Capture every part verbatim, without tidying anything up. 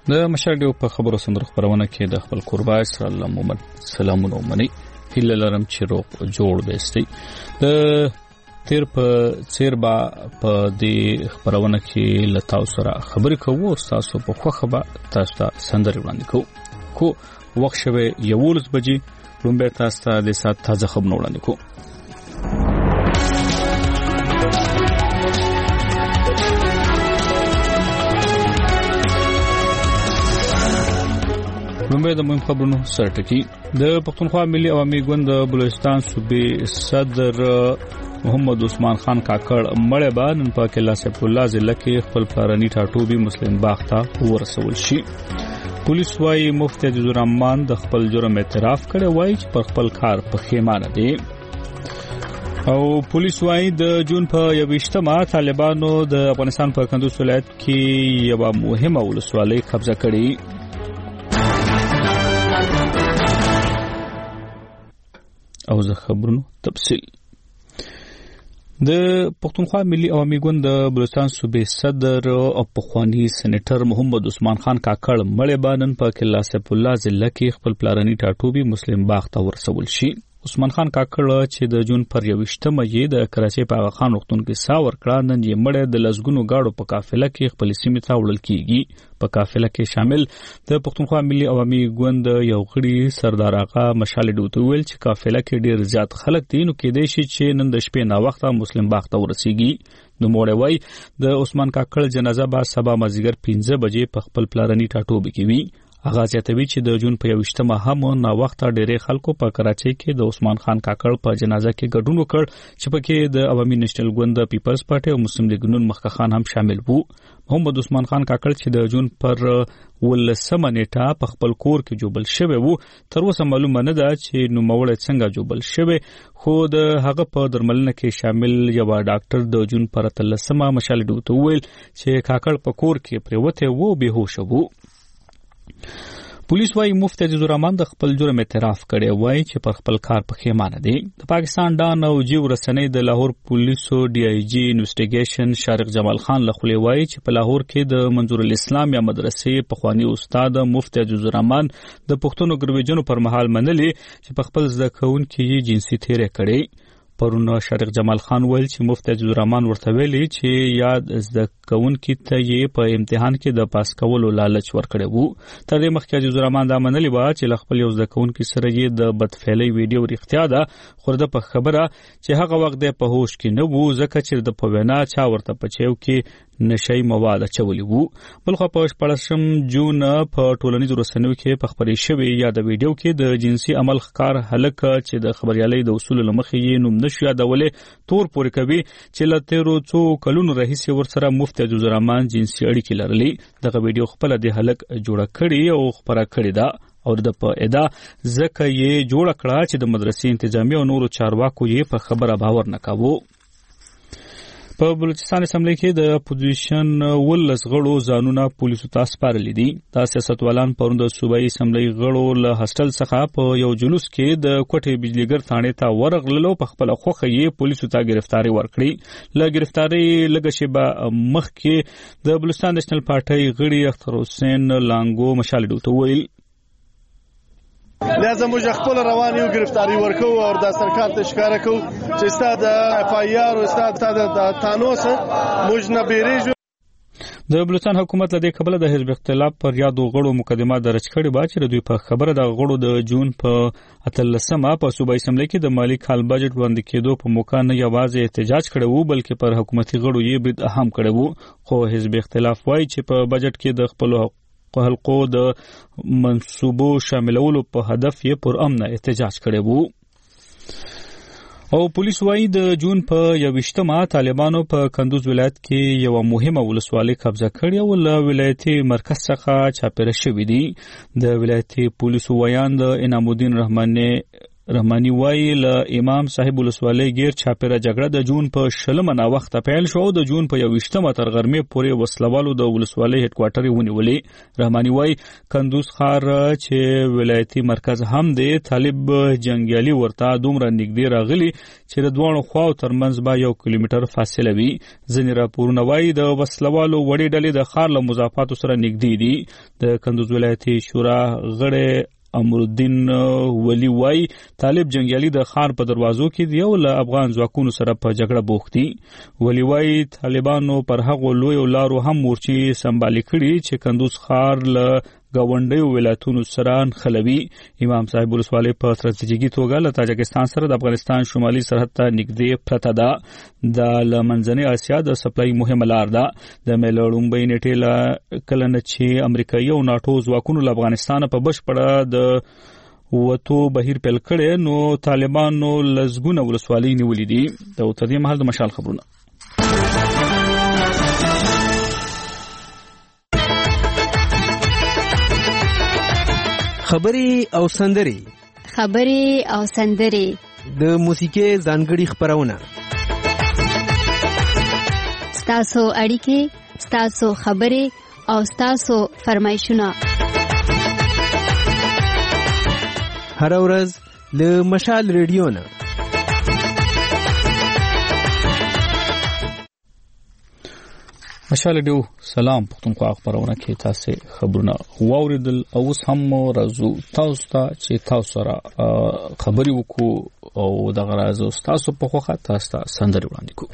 د مشرډیو په خبرو سندرو خبرونه کې د خپل قربا اسرائیل محمد سلامونه ومني هله لرم چې روغ جوړ بیستي د تیر په چیر با په دې خبرونه کې لتاو سره خبرې کوو تاسو په خوخه به تاسو ته سندري وړاندې کوو کو وخت شوه یولس بجې لومبه تاسو ته د سات تازه خبرونه وړاندې کوو لومبه د مهم خبرونو سرټکی د پښتونخوا ملي عوامي ګوند د بلوچستان صوبې صدر محمد عثمان خان کاکړ مړ به نن په کلا سیف الله ضلع کې خپل پلرني ټاټوبي مسلم باغ ته ورسول شي. پولیس وايي مفتی عزیز الرحمن د خپل جرم اعتراف کړی وایي چې پر خپل کار پښیمانه دي. او پولیس وايي د جون په یوویشتمه طالبانو د افغانستان په کندوز ولایت کې یو مهمه ولسوالۍ قبضه کړې. او زه خبرونو تفصیل د پښتونخوا ملي عوامي ګوند د بلوچستان صوبې صدر او پخوانی سېنیټر محمد عثمان خان کاکړ مړ به نن په کلا سیف الله ضلع کې خپل پلرني ټاټوبي مسلم باغ ته ورسول شي. عثمان خان کاکړ چې د جون پر یوویشتمه یې د کراچۍ په هغه خان وختون کې سا ورکړه نن یې مړ د لسګونو گاډو په قافله کې خپل سیمې ته وړل کیږي. په قافله کې شامل د پښتونخوا ملي عوامي ګوند یو غړي سردار آقا مشال ډوته ویل چې قافله کې ډیر زیات خلک دي نو کې دی چې نن د شپې نا وخت مسلم باغ ته ورسیږي. نو موړ وای د عثمان کاکړ جنازه به سبا مازیګر پنځه بجې په خپل پلرني ټاټوبي کې وي. هغه زیاتوي چې د جون په یوویشتمه هم نا وخت ډېرې خلکو په کراچۍ کې د عثمان خان کاکړ په جنازه کې ګډون وکړ چې پکې د عوامي نېشنل ګوند پیپلز پارټي او مسلم لیگ نون مخکښ خان هم شامل وو. محمد عثمان خان کاکړ چې د جون پر ولسمه نیټه په خپل کور کې جوبل شوی وو تر اوسه معلومه نه ده چې نوموړی څنګه جوبل شوی خو د هغه په درملنه کې شامل یو ډاکټر د جون پر اتلسمه مشال ډوته ویل چې کاکړ په کور کې پریوته وو بهوش وو. پولیس وايي مفتی عزیز الرحمن د خپل جرم اعتراف کړی وایي چې پر خپل کار پښیمانه دي. د پاکستان ډان او جیو رسنۍ د لاهور پولیسو ډي آی جی انویسټیګیشن شارق جمال خان لخوا وایي چې په لاهور کې د منظور الاسلام یا مدرسې پخوانی استاد مفتی عزیز الرحمن د پښتون ګرویجنو پر مهال منلي چې په خپل ځکه کوونکې جنسي تیرې کړي. پرونه شارق جمال خان ویل چې مفتی عزیز الرحمن ورته ویلي چې یاد زده کوونکي ته یې په امتحان کې د پاس کولو لالچ ورکړی وو. تر دې مخکې عزیز الرحمن دا منلي وه چې خپل یو زده کوونکي سره یې د بدفعلۍ ویډیو رښتیا ده خو د په خبره چې هغه وخت دی په هوش کې نه وو ځکه چې د په وینا چا ورته په چیو کې نشئی مواد اچولی وو. بلخوا په شپاړسم جون په ټولنیزو رسنیو کې په خبرې شوې یا د ویډیو کې د جنسي عمل ښکار هلک چې د خبریالۍ د اصولو له مخې یې نوم نشو یادولې تور پورې کوي چې له تیرو څو کلونو راهیسې ورسره مفتی عزیز الرحمن جنسي اړیکې لرلې. دغه ویډیو خپله د هلک جوړه کړې او خپره کړې ده او د په ادا ځکه یې جوړه کړه چې د مدرسې انتظامیه او نورو چارواکو یې په خبره باور نه کاوه. په بلوچستان اسمبلی کې د اپوزیشن ولس غړو ځانونه پولیسو ته سپارلي دي. دا سیاستوالان پرون د صوبایي اسمبلی غړو له هاسټل څخه په یو جلوس کې د کوټې بجلیګر ثانې ته ورغللو په خپل خوخه یې پولیسو ته گرفتاری ورکړي. له گرفتاری لږه شیبه مخکې د بلوچستان نېشنل پارټۍ غړي اختر حسین لانګو مشال ډوته ویل لازم موږ خپل رواني او گرفتاری ورکو او د سرکار ته ښکارا کو چې ستاد اف آی آر او ستاد د تانوس موږ نه بیریږو. د بلوچستان حکومت له دې قبل د حزب اختلاف پر یادو غړو مقدمه درج کړې با چې دوی په خبره د غړو د جون په اتلسمه په صوبایي اسمبلی کې د مالی کال بجټ وړاندې کېدو په موقع نه یوازې احتجاج کړی وو بلکې پر حکومتي غړو یې برید هم کړی وو. خو حزب اختلاف وایي چې په بجټ کې د خپل حلقو د منصوبو شاملولو په هدف یې پر امن احتجاج کړی وو. او پولیس وايي د جون په یوویشتمه طالبانو په کندوز ولایت کې یو مهمه ولسوالۍ قبضه کړې او له ولایتي مرکز څخه چاپېره شوې دي. د ولایتي پولیسو ویان د انعام الدین رحماني رحماني وایي له امام صاحب ولسوالۍ غیر چاپیره جګړه د جون په شلمه نا وخت پیل شو د جون په یوویشتمه تر غرمې پورې وسلوالو د ولسوالۍ هډ کوارټر ونیولې. رحماني وایي کندوز ښار چې ولایتي مرکز هم دی طالب جنگیالي ورته دومره نږدې راغلي چې د دوه خواو ترمنځ به یو کیلومتر فاصله وي. ځینې راپورونه وایي د وسلوالو وړې ډلې د ښار له مضافاتو سره نږدې دي. د کندوز ولایتي شورا غړی امرالدین ولی وای طالب جنگیالي د ښار په دروازو کې دی او له افغان ځواکونو سره په جګړه بوخت دي. ولی وای طالبانو پر هغو لوی لارو هم مورچې سمبالي کړي چې کندوز ښار له گاونډیو ولایتونو سره نښلوي. امام صاحب ولسوالۍ په ستراتیژیکي توګه له تاجکستان سره د افغانستان شمالي سرحد ته نږدې پرته ده. د له منځنۍ اسیا د سپلای مهمه لار ده. د مې له لومړۍ نیټې له کله نه چې امریکایي او ناټو ځواکونو له افغانستانه په بشپړه د وتو بهیر پیل کړی نو طالبانو لسګونه ولسوالۍ نیولې دي. د تر دې مهال د مشال خبرونه خبري او سندري خبري او سندري د موسیقي ځانګړي خبرونه ستاسو اړیکې ستاسو خبري او ستاسو فرمایشونه هر ورځ له مشال ریډیو نه. مشال ډیو سلام پښتونخوا خبرونه کې تاسو خبرونه واوریدل او اوس هم راځو تاسو ته چې تاسو سره خبري وکړو او د غراز تاسو په خوخه تاسو ته سندري وړاندې کوو.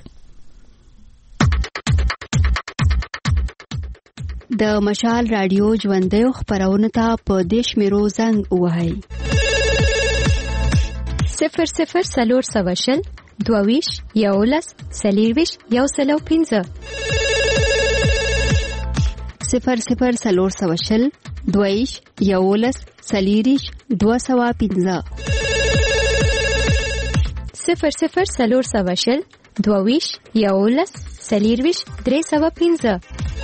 د مشال رادیو ژوندۍ خبرونه ته په دیش میرو زنګ وهاي صفر صفر سلور سواشل دوویش یولس سلیرویش یو سلو پینځه صفر صفر سلور سواشل دویش یولس سلیریش دو سوا پینځه صفر صفر سلور سواشل دوویش یولس سلیرویش درې سوا پینځه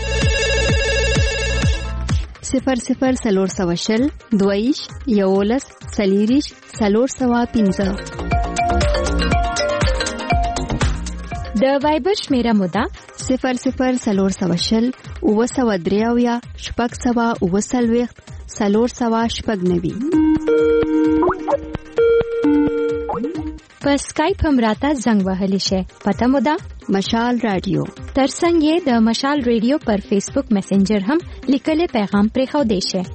صفر صفر سلور سواشل دویش یولس سلیریش سلور سوا پینځه. د وایبر شمیره مودا صفر صفر سلور سواشل اوه سوا دریاویا شپږ سوا اوه څلوېښت سلور سوا شپږ نوي. په سکایپ هم راته زنګ وهلی شي. پته مودا مشال رادیو. ترڅنګ یې د مشال رادیو پر فیسبوک میسنجر هم لیکل پیغام پرې خو دی شي.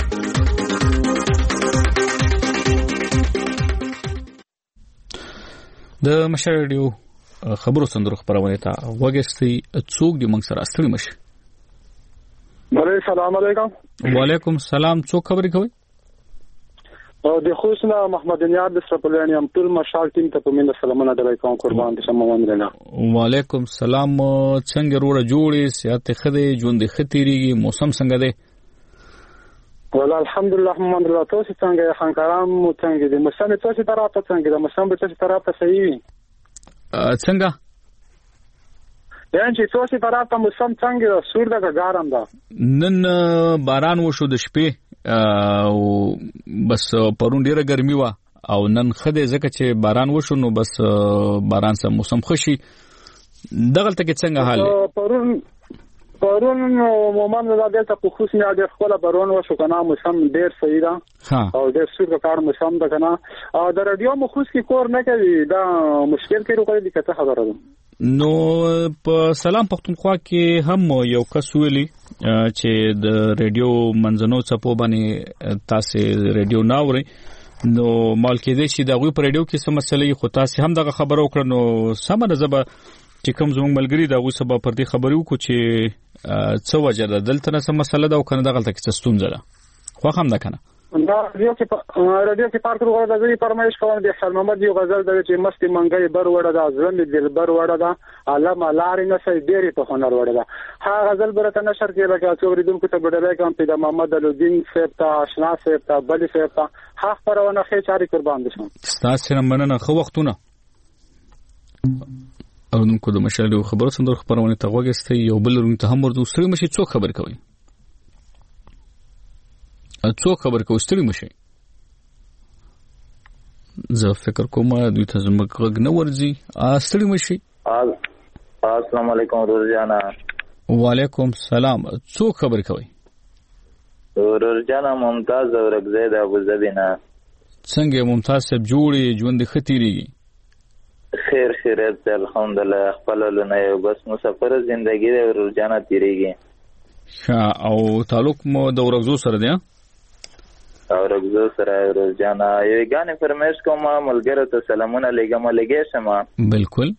د مشال رادیو خبرو سندرو خبرونه ته وګورئ څوک دې موږ سره ستړي مشي. بله سلام علیکم. وعلیکم سلام. څوک خبرې کوي؟ او د خوشنا محمد نیاد د سپلانی ام ټول مشال ټیم ته په مینه سلامونه درای کوم قربان دي سم ومنه. وعلیکم سلام. څنګه روړه جوړې سیاته خدي ژوند ختيريږي موسم څنګه دی؟ والله الحمدلله محمد الله تاسو څنګه خانکارام مو څنګه دي موسم تاسو طرفه څنګه د موسم په تاسو طرفه صحیح وي څنګه یان چې تاسو طرفه موسم څنګه سور ده ګارم ده؟ نن باران وشو د شپې او بس پرون ډیره ګرمي وا او نن خدای زکه چې باران وشو نو بس باران سره موسم خوشي دغه ته کې څنګه حال دی؟ پرون پرون مومن د دلته په خصوصي د خپل بارون وشو کنه موسم ډیر صحیح ده او ډیر سور کار موسم ده کنه او د رادیو مخصوص کی کور نه کوي دا مشکل کې روکړي دي کته خبره ده نو په سلام پښتونخوا کې هم یو کس ویلي چې د رادیو منځنو چپو باندې تاسو رادیو ناوري نو مال کې دې چې دا غوي پر رادیو کې څه مسلې خو تاسو هم دغه خبرو وکړه نو سم نه زبا چې کوم زموږ ملګری دا غو سبا پر دې خبرو کو چې څه وجه ده دلته نه سم مسله ده او کنه دغه تک څه ستونزه ده خو هم ده کنه دا رادیو کې رادیو کې پارک وروغه د غوي فرمایش کوم د خیر محمد یو غزل د چې مستی منګي بر وړه ده ځوند دل بر وړه ده علامه لاري نه سي ډيري په هنر وړه ده ها غزل برته نشر کې لکه څو ریدونکو ته بدلای کوم په محمد الدین صاحب ته آشنا صاحب ته بلی صاحب ته ها پرونه خې چاري قربان دي تاسو سره مننه خو وختونه او نو کو د مشال خبرو سندر خبرونه ته وګستې یو بل رون ته هم ورته سړي مشي څوک خبر کوي څوک خبر کوي ستړي مشي زه فکر کوم دوی ته زموږ غږ نه ورځي. ستړي مشي. السلام علیکم ورورجانا. وعلیکم سلام. څوک خبر کوي؟ ورورجانا ممتاز اورګزی د ابوظبی نه. څنګه ممتاز صاحب جوړې ژوند ښه تیریږي؟ خیر خیریت الحمدلله. خپل لونه یو بس مسافر زندگی د ورورجانا تیریږي. ښه او تعلق مو د ورګزو سره دی؟ ورګزو سره ورورجانا یو غانې فرمایش کوم ملګرو ته سلامونه لګم لګې شمه. بالکل.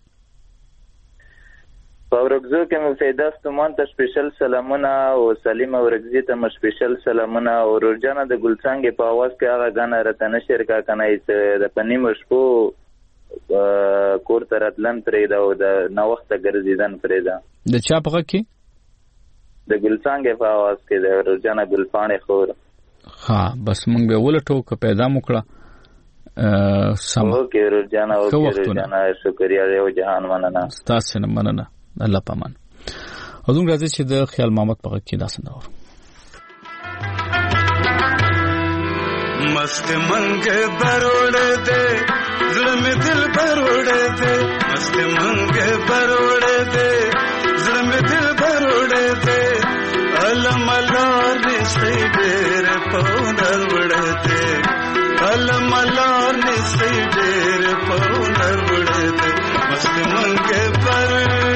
ورګزو کې مفیده ستومان ته سپیشل سلامونه او سلیم ورګزی ته سپیشل سلامونه. ورورجانا د ګلڅنګ په आवाज کې هغه غانه رته نشر کا کنه د پنیم شپو کور تر اتلن پرې دا او د نو وخت ګرځیدن پرې دا د چا په کې د ګلڅنګ په आवाज کې د ورورجانا ګلپانې خور. ها بس مونږ به ولټو که پیدا مکړه سم. اوکې ورورجانا اوکې ورورجانا شکریا یو جهان مننه. تاسو نه مننه. الله پامان. اذن راځي چې د خیال محمد په کې داسنه اور मस्त मंग बरोड़े दे जुल्म दिल बरोड़े दे मस्त मंग बरोड़े दे जुल्म दिल बरोड़े दे अलम लार से देर पौनर उड़े दे अलम लार से देर पौनर उड़े दे मस्त मंग पर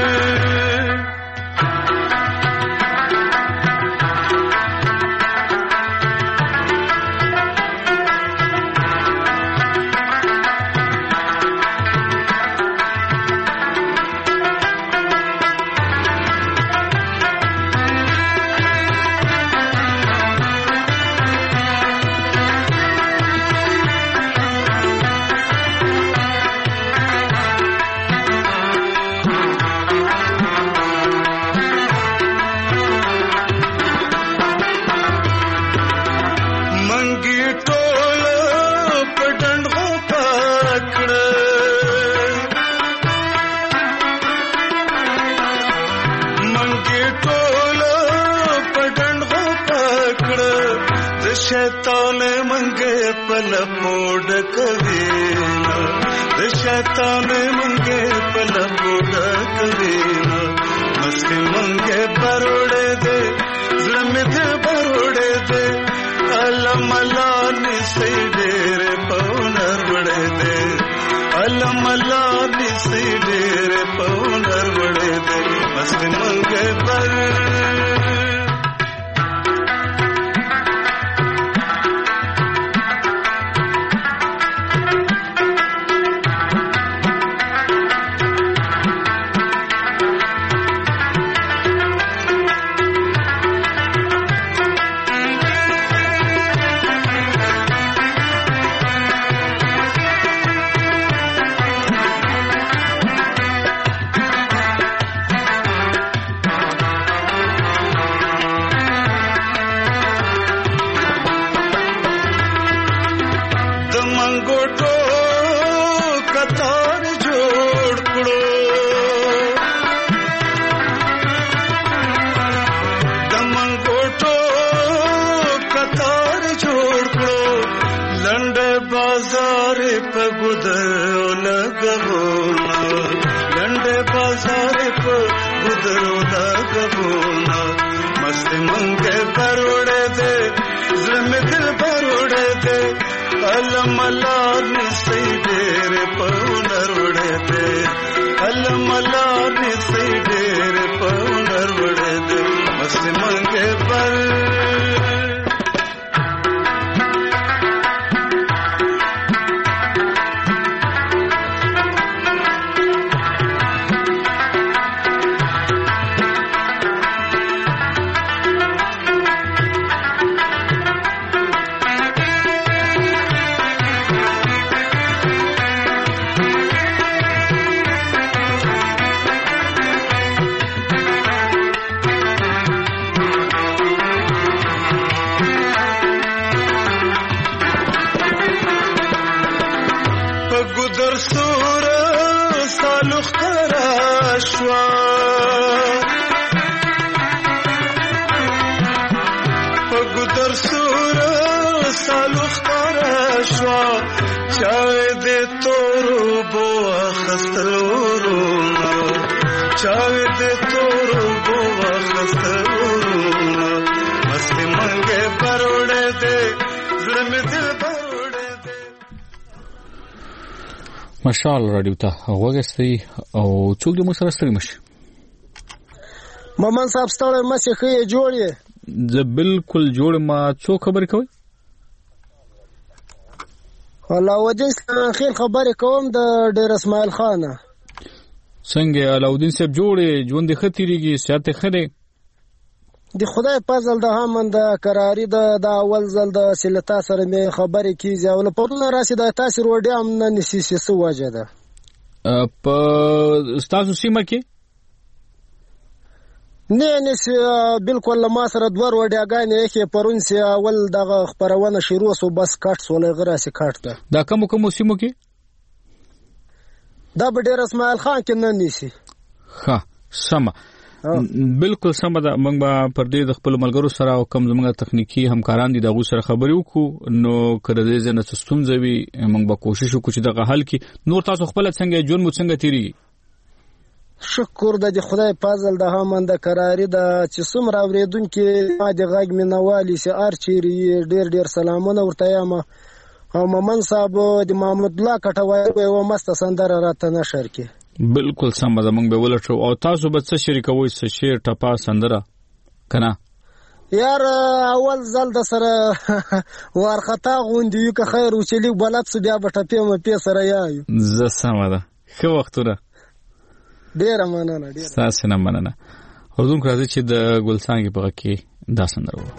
शैतान मंगे पल मोड़ कवीना शैतान मंगे पल मोड़ कवीना मस्त मंगे बरोड़े दे जुल्म दिल बरोड़े दे अलम लानी से देर पौनर बड़े दे अलम लानी से देर पौनर बड़े दे मस्त मंगे पर چاوي دې تورو بو خستلورو چاوي دې تورو بو خستلورو مست منګه پروړې دې زړه مې دل پروړې دې مشال رادیو ته وګستي او څوک دې مو سره ستړي مشه ممن صاحب ستړي مشه خې جوړې زه بالکل جوړ ما څو خبر کوي علاودین خیل خبرې کوم د ډیر اسماعیل خان څنګه علاودین صاحب جوړې ژوند خطرېږي سیاته خره د خدای فضل د هم د قراری د د اول ځل د سلطه سره مې خبرې کیږي او په نور راسي د تاسو وړي هم نه نسی سو وجه ده په تاسو سیمه کې نه نس بالکل ما سره دوه وړاګانې کې پرون سي اول دغه خبرونه شروع سو بس کټ سولې غراسي کټ ده دا کوم کوم سیمو کې دا به ډیر اسماعیل خان کې نه نسی ها سم بالکل سم ده موږ پر دې د خپل ملګرو سره او کوم زموږ تخنیکی همکاران دي دغه سره خبرې وکړو نو کړه دې زنه ستونزوي موږ به کوشش وکړو چې دغه حل کی نور تاسو خپل څنګه جون مو څنګه تیری شکر د خدای فضل د هم د قراری د چې څومره اوریدونکو ما د غږ منوالي سي ارچيري ډیر ډیر سلامونه ورته یم او ممن صاحب د محمد الله کټوي او مست سندره راته نشر کې بالکل سم ده موږ به ولټو او تاسو به څه شریکوي څه شعر ټپا سندره کنه یار اول ځل د سره ورختا غوندي که خیر وچلی بلد سو بیا بټپې م په سره یایو ز سم ده خو وختونه ډیر مننه ډیر تاسو نه مننه اردو راځي چې د ګلسانګي په کې دا سندره و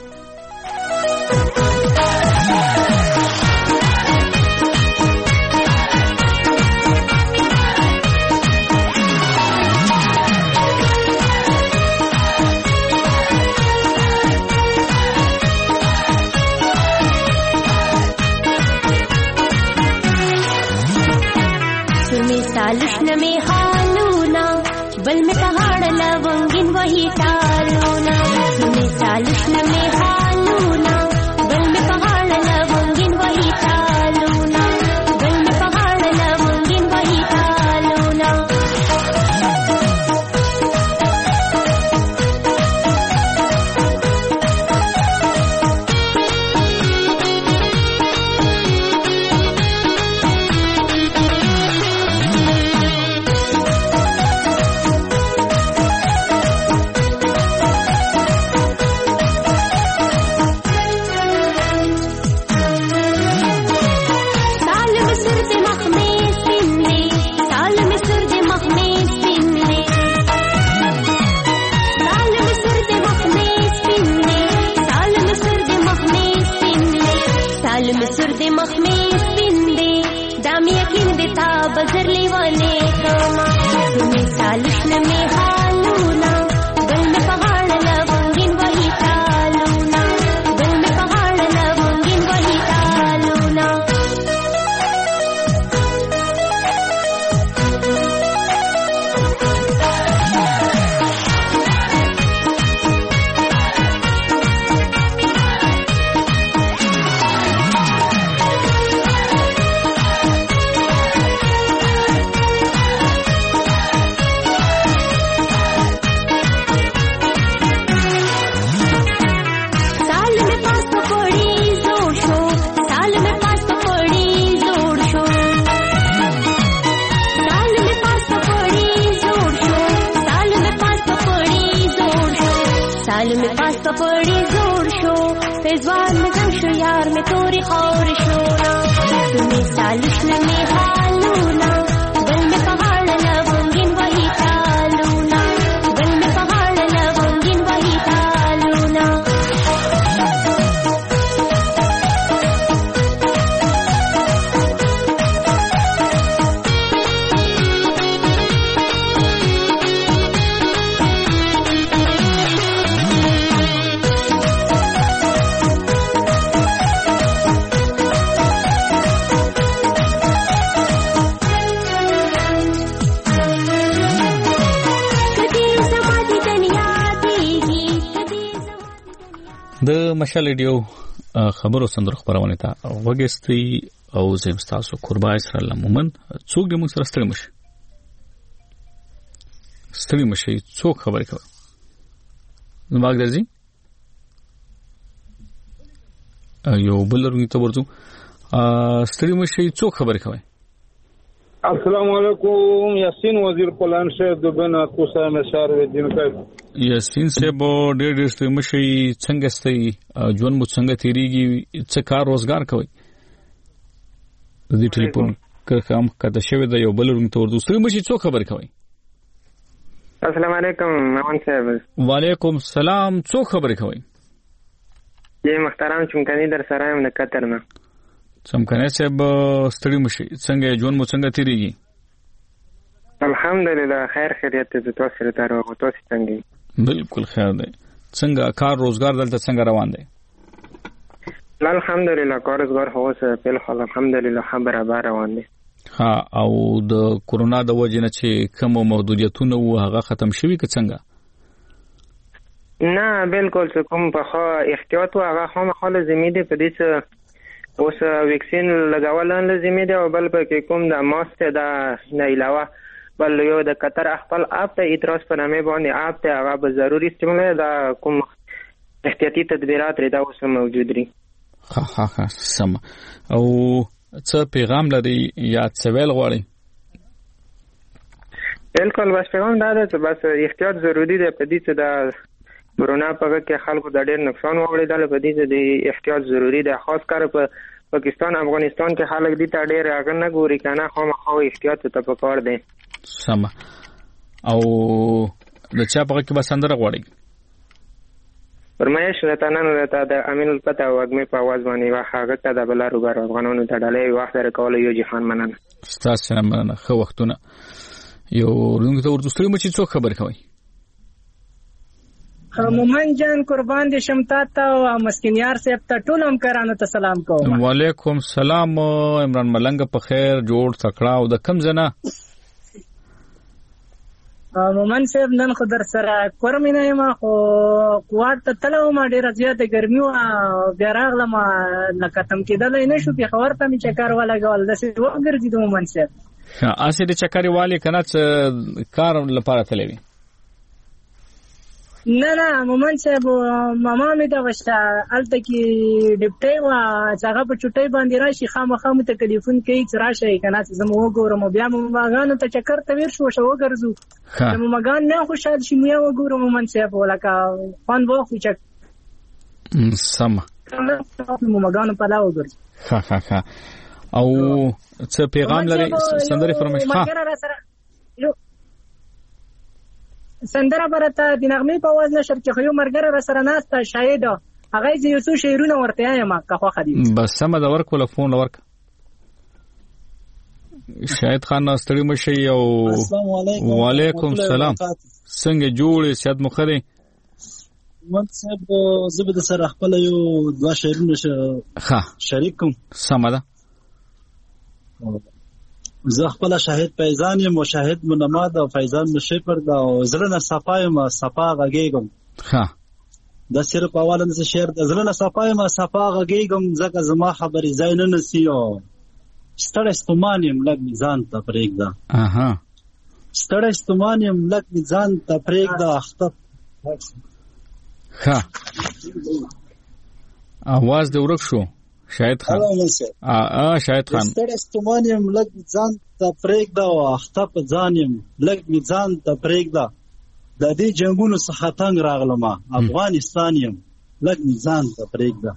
सालुष्ण में हालूना बल में पहाड़ लवंगिन वही टालूना सुने सालुष्ण में हालूना बल में पहाड़ लवंगिन वही टालूना बल में पहाड़ लवंगिन वही टालूना बजरली वाले कमा तुम्हें सालुष्ण में हालूना बल में पहाड़ लवंगिन वही टालूना बल में पहाड़ लवंगिन वही टालूना पड़ी जोर शो पेजवान में जंशो यार में तोरी खौर शोना तुम्हें सालुष्ण में हालूना बल में पहाड़ लवंगिन वही टालूना बल में पहाड़ लवंगिन वही टालूना د مشال ریډیو خبرو سندرو خبرونه ته وګستي او زم تاسو قربای سره لمومن څوک دې موږ سره ستړي مشي ستړي مشي څوک خبرې کوي زماګ درځي یو بل ورته ته ورته ستړي مشي څوک خبرې کوي السلام علیکم یاسین وزیر پلان شه د بنا کوسه مشار ودین کوي یاسین صاحب ډېر ډېر ستړي مشي څنګه ستي ژوند مو څنګه تیریږي څه کار روزګار کوي د دې ټلیفون کوم کته شوی د یو بل ورته ورته ستړي مشي څوک خبرې کوي السلام علیکم مومن صاحب وعلیکم السلام څوک خبرې کوي یې محترم چمکني در سره یم د قطر نه چمکني صاحب ستړي مشي څنګه ژوند مو څنګه تیریږي الحمدلله خیر خیریت دې تاسو سره تر وخت تاسو څنګه بالکل خیر دی څنګه کار روزګار دلته څنګه روان دی الحمدلله کار روزګار هوسه په حال الحمدلله خبره بار روان دی ها او د کورونا د وجې نه چې کوم محدودیتونه و هغه ختم شوي که څنګه نه بالکل کوم په خو احتیاط و هغه هم خاله زميده په دې څه اوس ویکسین لګول لازمي دی او بل په کوم د ماسک د نه علاوه بل یو د قطر خپل اپ ته اعتراض په نامه باندې اپ ته هغه به ضروري استعمال دا کوم احتیاطي تدبیرات لري دا اوس موجود دي ها ها ها سم او څه پیغام لري یا څه ویل غواړي بالکل بس پیغام دا ده چې بس احتیاط ضروری دی په دې چې دا کورونا په کې خلکو د ډېر نقصان وړي په دې چې د احتیاط ضروری دی خاص کر په پاکستان افغانستان کې خلک دي ته ډېر هغه نه ګوري کنه خو مخاو احتیاط ته پکار دی سم او د چا په کې بسندره غواړي فرمایش راته نن راته د امین الفتح وګمې په आवाज باندې واخه ته د بلارو غار افغانانو ته ډالې وخت راکول یو جهان مننه ستاسو نه مننه خو وختونه یو رنګ ته ورته ستړي مچې څوک خبر کوي مومن جان قربان دي شمتا ته او مسکینیار صاحب ته ټول هم کرانو ته سلام کوم وعلیکم سلام عمران ملنګ په خیر جوړ تکړه او د کم زنه مومن صاحب نن خو در سره کورمینه ما خو کوات ته تلو ما ډیره زیاته ګرمي او بیا راغله ما لکتم کېدل نه شو په خبر ته می چکر ولا ګول د څه وګرځي د مومن صاحب اسې د چکرې والی کنه کار لپاره تلوي نه نه مومن صاحب ماما می دا وشته الته کې ډیپټي وا څنګه په چټي باندې راشي خامخا مت ټلیفون کوي چې راشي کنه چې زمو وګورم بیا مو ماګانو ته چکر ته ور شو شو وګرځو مو ماګان نه خوشاله شي مو وګورم مومن صاحب ولکه فن وو چې سم مو ماګانو په لا وګرځو ها ها ها او څه پیغام لري سندري فرمایش ها سندره برته د نغمې په आवाज نشر کې خو یو مرګره را سره ناسته شاید هغه یو څو شعرونه ورته یم که خو خدي بس سم د ورک ولا فون ورک شاید خان ستړي مشي او السلام علیکم وعلیکم السلام څنګه جوړې سیادت مخره من صاحب زبد سره خپل یو دوا شعرونه ها شریکم سم ده زه خپل شاهد پیزان یم او شاهد منماد او فیضان مشپر دا زړه نه صفایم صفا غږیږم ها دا صرف اواله نه شعر د زړه نه صفایم صفا غږیږم ځکه زما خبرې زاین نه سیو ستړی ستومانیم لګ میزان ته پرېږده اها ستړی ستومانیم لګ میزان ته پرېږده اخته ها आवाज د ورک شو شاید خان ا شاید خان ستړی ستومانیم لګ ځان ته پرېږده او اخته په ځانیم لګ می ځان ته پرېږده د دې جنگونو څخه تنگ راغلم افغانستان یم لګ می ځان ته پرېږده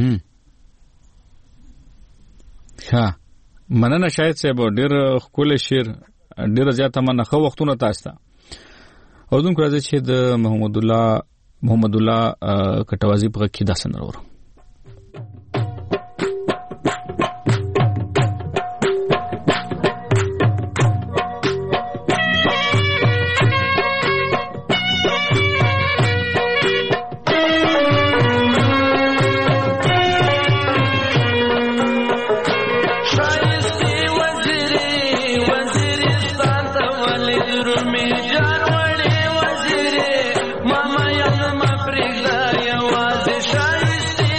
ها مننه شاید صاحب ډېر خپل شعر ډېر زیاته مننه خو وختونه تاسو ته او دوم راځي چې د محمد الله محمد الله کټوازی په کې داسن ورو Mama, ya no me aprenda, ya was the shy.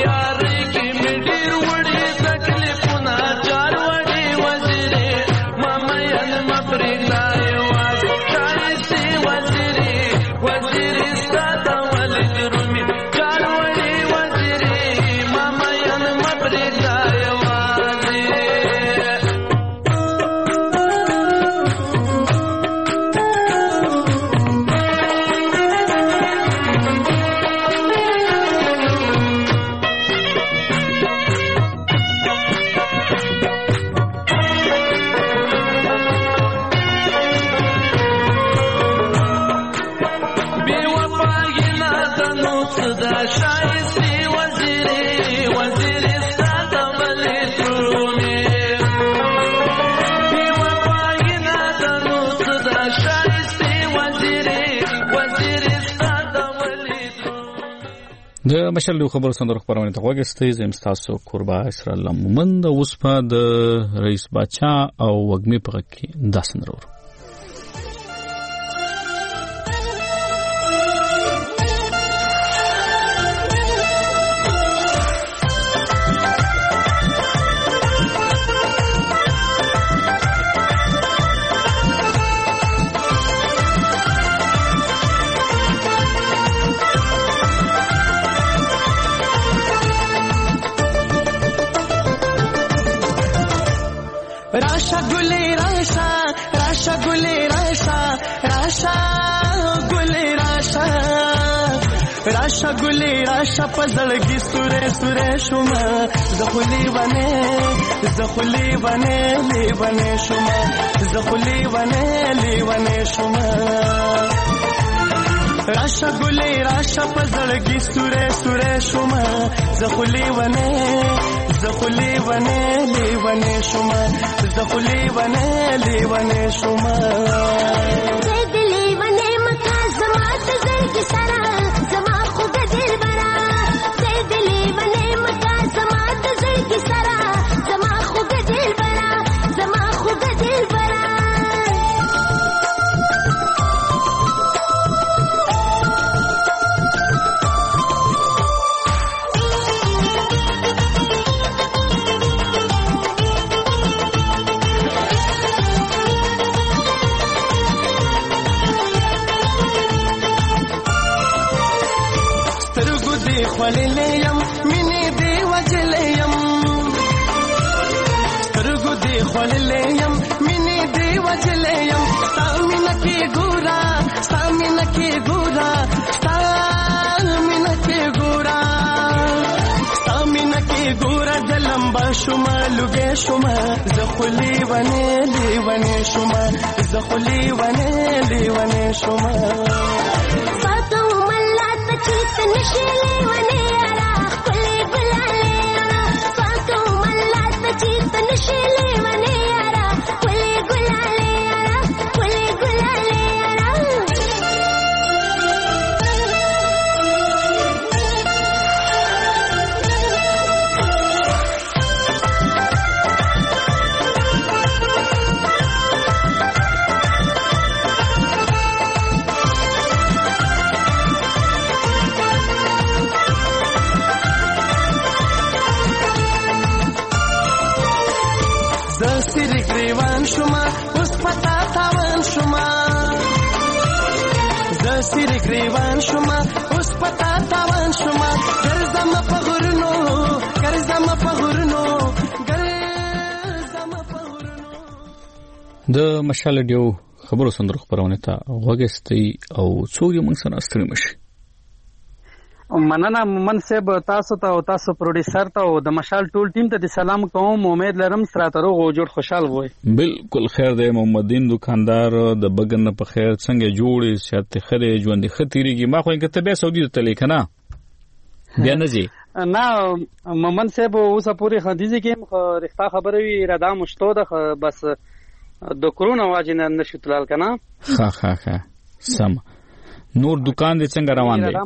د مشال خبر صندوق خبرونه ته وګستې زم تاسو قربا اسرائیل مومند اوس په د رئیس باچا او وګمې په کې داسن ورو Rasha gule rasha, rasha gule rasha, rasha gule rasha, rasha gule rasha pazalgi sure sure shuma, zakhuli bane, zakhuli bane, li bane shuma, zakhuli bane, li bane shuma. Rasha gule rasha pazalgi sure sure shuma, zakhuli bane, zakhuli bane, li bane shuma, zakhuli bane, li bane shuma. Zaidli bane maka zama tazalgi sara, zama khud dil bara. Zaidli bane maka zama tazalgi sara, zama khud dil bara, zama khud dil bara. خوللیم مینې دی وجلیم سترګو دی خوللیم مینې دی وجلیم سامینه کې ګورا سامینه کې ګورا سامینه کې ګورا سامینه کې ګورا دلمبا شوما لګې شوما زخلی ونه لی ونه شوما زخلی ونه لی ونه شوما فاتو ملات چې تنشلې ونه را خپل ګلالې را فاتو ملات چې تنشلې ونه را خپل ګلالې را خپل ګلالې را سری گریوان شما اوس پتا تاوان شما ز سری گریوان شما اوس پتا تاوان شما ګرځم په غرونو ګرځم په غرونو ګرځم په غرونو د مشال ډیو خبرو سندرو خبرونه ته وګستې او څو یې موږ سره ستړي مشي مننه منصب تاسو ته او تاسو پروډوسر ته او د مشال ټول ټیم ته د سلام کوم امید لرم سره تر غو جوړ خوشحال وای بالکل خیر دی محمدین دکاندار د بګن په خیر څنګه جوړې شات خره ژوند خطرېږي ما خو انګ ته به سعودي ته لیکنه بیا نه جی نه ممن صاحب اوسه پوری خدیجه کې رښتا خبره وی اراده مشتو ده بس د کرونا واجنه نشوتلال کنه ها ها ها سم نور دکان دې څنګه روان دی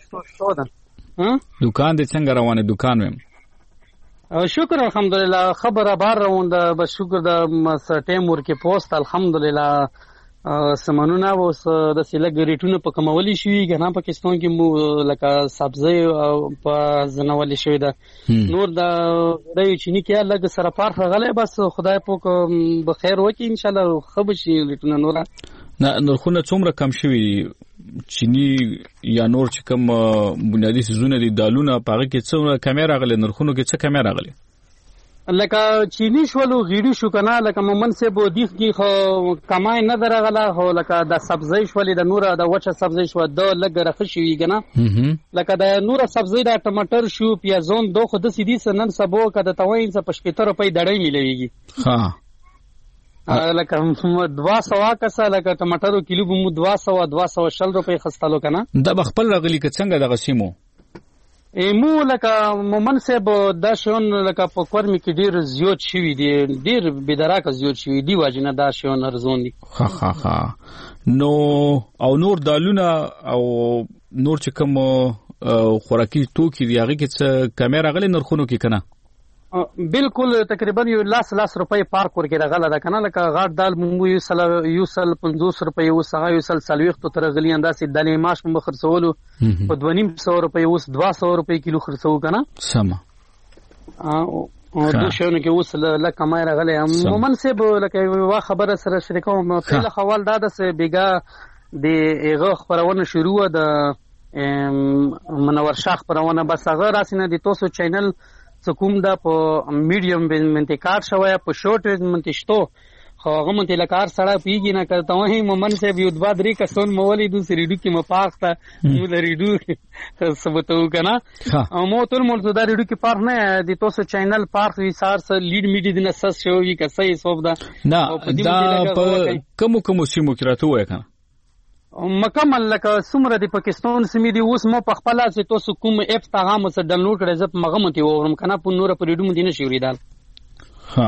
دکان دې څنګه روان دی دکان ویم شکر الحمدلله خبره بار روان ده بس شکر د ټیم ورکه پوسټ الحمدلله سمانونه اوس د سلګ ریټونو په کمولي شي غنا پاکستان کې مو لکه سبزی او په زنولي شوی ده نور د د چینی کې لګ سره پار غلې بس خدای پاک به خیر وکړي ان شاء الله خو به شي ریټونه نور نه نرخونه څومره کم شوي چینی یا نور چې کوم بنیادی سيزونه دي دالونه پاره کې څومره کیمرا غلې نرخونو کې څه کیمرا غلې لکه چینی شولو غیډی شو کنه لکه مومن سے بو دیخ کی خو کمای نه درغله هو لکه د سبزی شولې د نوره د وچه سبزی شو د لګ رخصي وی کنه لکه د نوره سبزی د ټماټر شو پیازون دوه خو د سیدی سنن سبو کده توین څه پښپیتر روپۍ دړې مليږي ها لکه دو سو کسه لکه ټماټرو کیلو بو دو سو دو سو شل روپۍ خستلو کنه د بخپل رغلی ک څنګه د غسیمو ایمو لکه مومن صاحب دا شون لکه په کورمی کې ډیر زیات شوی دی ډیر بدراکه زیات شوی دی واجنه دا شون ارزون دي ها ها ها نو او نور دالونه او نور چې کوم خوراکي توکي دی هغه کې څه کیمرا غلې نرخونو کې کنه بالکل تقریبا یو لاس لاس روپۍ پارک ورکې راغله دا کنه لکه غاټ دال مو یو سل یو سل پنځوس روپۍ او سغه یو سل سلويخت تر غلی انداسې دالې ماش په خرڅولو په دوه نیم سو روپۍ اوس دوه سو روپۍ کیلو خرڅو کنه سم او د شونه کې اوس لکه مې راغله مومن سه به لکه وا خبره سره شریکوم په حوال دا د بیګا د هغه خبرونه شروع د منور شاخ خبرونه بس هغه راسینه د توسو چینل کوم دا په میډیم منتکار شوی په شورټ منتشتو خو هغه منتلکار سره پیږي نه کرتا وای مومن سے یو دوا درې کسون مولي د سریډو کې مپاخته نو لریډو ثبوتو کنه او مو تر مول دا ریډو کې پار نه دي توسو چینل پار وی سار سره لیډ میډي د نسس شوی که صحیح سوب دا نه دا په کوم کوم سیمو کې راته وای کنه مکمل لکه سمره د پاکستان سیمې دی اوس مو په خپل ځای تاسو کوم اپ تاغه مو سره ډاونلوډ کړئ زپ مغه متي وورم کنه په نور په ریډو مدینه شوري دال ها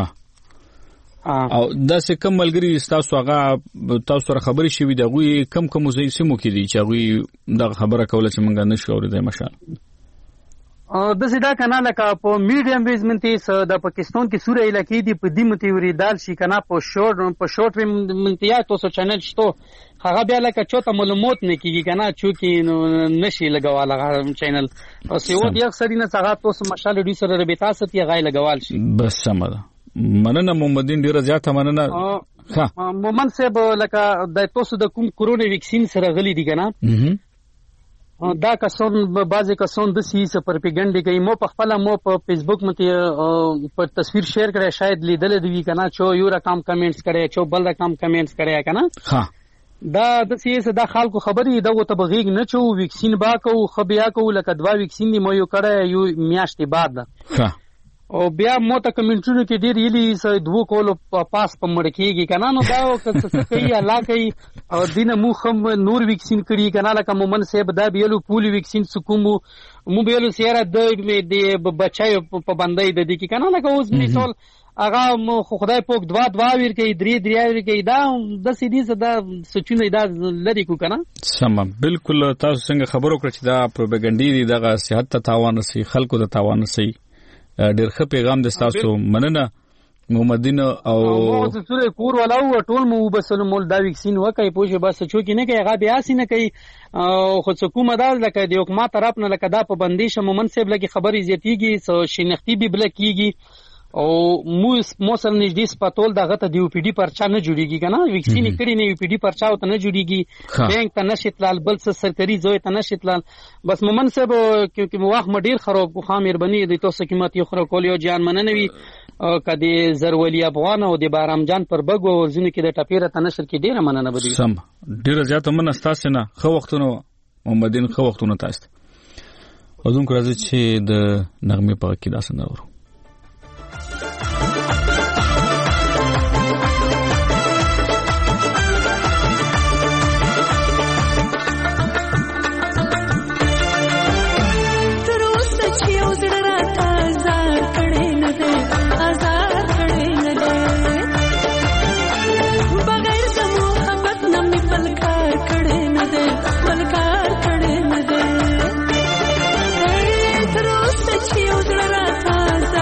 او دا څه کوم ملګری تاسو هغه تاسو سره خبري شوي دی غوي کم کم زې سیمو کې دي چې غوي دا خبره کوله چې مونږ نه شو اورېدای مشال د سیدا کنه لکه په میډیم بیزمنتي د پاکستان کې سورې علاقې دی په دې متوري دال شي کنه په شورټ په شورټ منتیا تاسو چینل شته هغه بیا لکه چوته معلومات نه کیږي کنه چې نشي لګواله چینل او سیو دی اکثر نه څنګه تاسو مشال ډی سره رابطه ستې غای لګوال شي بس سمه مننه محمدین ډیره زیاته مننه ها مومن صاحب لکه د تاسو د کوم کورونا ویکسین سره غلي دي کنه دا کسون بعضی کسون د سیس پروپاګاندا کوي مو په خپل مو په فیسبوک مته په تصویر شیر کړی شاید لیدل دی کنه چې یو رقم کمنټس کړي چې بل رقم کمنټس کړي کنه ها دا د سیس د خلکو خبرې دغه ته بغیګ نه چو ویکسین با کو خبیا کو لکه دوا ویکسین دی مو یو کړه یو میاشتې بعد ها او بیا مو ته کمنټونو کې ډیر یلی سې دوه کولو پاس په مړ کېږي کنه نو دا څه کوي الله کوي او دینه مو خم نور ویکسین کړي کنه لکه مومن صاحب دا بیلو پولی ویکسین سکومو مو بیلو سیاره د بچای په باندې د دې کې کنه لکه اوس مثال هغه مو خدای پوک دوا دوا ور کوي درې درې ور کوي دا د سیدی زدا سچونه دا لری کو کنه سم بالکل تاسو څنګه خبرو کړی چې دا پروپاګاندا دی دغه صحت ته تاوان سي خلکو ته تاوان سي ډېر ښه پیغام د تاسو مننه محمدین او مو څه کور ولاو ټول مو بسل مول دا ویکسین وکای پوجي بس چوکې نه کوي هغه بیا سینه کوي خو حکومت دا لکه د حکومت طرف نه لکه دا په بندیش مومن صاحب لګي خبري زیاتیږي سو شنختي به بل کیږي او مو موسل نږدې سپاتول دغه ته دی او پی ډی پرچا نه جوړیږي کنه ویکسین کړي نه یو پی ډی پرچا او ته نه جوړیږي بانک ته نشیتلال بل څه سرکاري زوی ته نشیتلال بس مومن صاحب کیونکه مواخ مډیر خراب کو خامیر بنی د توسه قیمت یو خره کول یو جان مننوي کدي زرولی افغان او د بارام جان پر بګو ورزنه کې د ټپیره ته نشر کې ډیره مننه بده سم ډیره زیاته من استاسه نه خو وختونو محمدین خو وختونو تاسو وزن کړی چې د نغمه په کې داسنه ورو Thank you.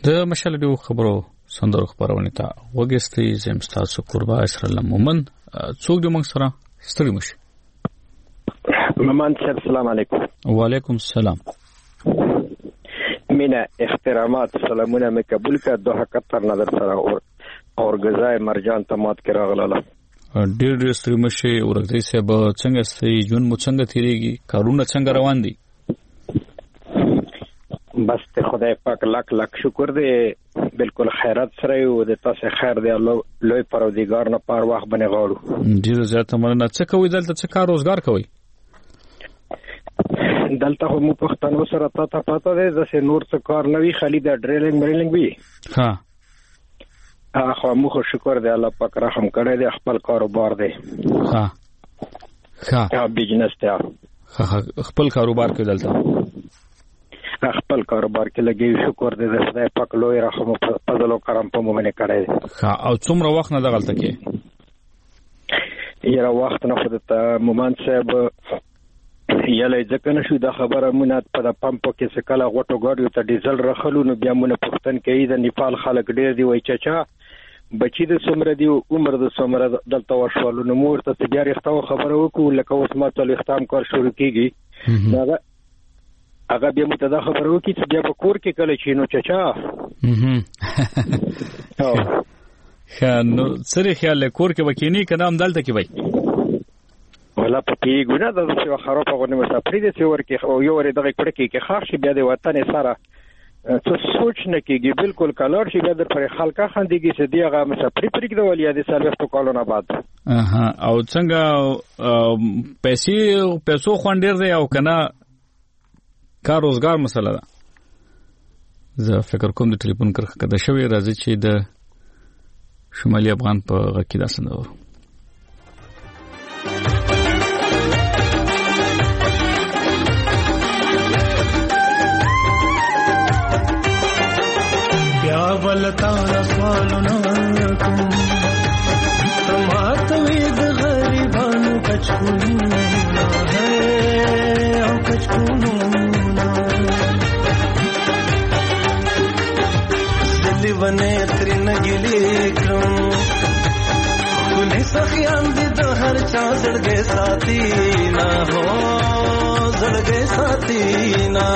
د مشال ډیو خبرو سندرو خبرونه ته وګستي زم تاسو قربا اسرائیل مومن څوک د موږ سره ستړي مشه مومن صاحب السلام علیکم. وعلیکم السلام. مینا احترامات سلامونه مې قبول کړه. دوه قطر نظر سره اور اور غزای مرجان تمات کې راغله. ډېر ډېر ستړي مشه ورغدي صاحب څنګه ستې جون مو څنګه تیریږي کارونه څنګه روان دي؟ بس ته خدای پاک لاک لاک شکر دی بالکل خیرات سره یو د تاسو خیر دی الله لوی پروردگار نه پار واخ بنه غواړو. ډیر زیاته مننه. څه کوي دلته څه کار روزګار کوي؟ دلته مو پښتنو سره تا پاته دی چې نور څه کار نه وی خالي د ډریلینګ مریلینګ وی. ها هغه مو خو شکر دی الله پاک رحم کړی دی خپل کاروبار دی. ها ها یا بزنس دی. ها خپل کاروبار کوي دلته خپل کاروبار کې لګي شکر دې خدای پاک لوی رحم او فضل او کرم په مومن کړی. ها او څومره وخت نه دغلته کې؟ یره وخت نه خو د مومن صاحب یله ځکه نشو د خبره مونږ په د پمپ کې څه کله غوټو غاډیو ته ډیزل راخلو نو بیا مونږ پښتن کې د نیپال خلک ډیر دی وای چچا بچی د څومره دی عمر د څومره دلته وشول نو مور ته بیا رښتو خبره وکړو لکه اوس ما ته اختام کار شروع کیږي. دا هغه بیا متدا خبرو کې چې بیا په کور کې کله چې نو چچا او خنو سره خیال کور کې وکینی کنه هم دلته کې وای ولا په پیګونه د څه خرابه غو نه مسافر دي چې ورکه او یو ور دغه کړه کې کې خاص بیا د وطن سره څه سوچ نه کېږي بالکل کلر شي بیا د پر خلکا خندېږي چې دیغه مسافر پرې د ولیا د سرویس کالو نه بعد اها او څنګه پیسې پیسو خوندیر دی او کنه کار روزګار مسله ده. زه فکر کوم د ټلیفون کرخه کده شوی راځي چې د شمالي افغان په غکې دا سندو بیا ولتا سوالونه کوم تماتوي د غریبانو کچکونه او کچکونه ونه ترنه ګلې کوم کله سخیان دې د هر چا زړګې ساتي نه هو زړګې ساتي نه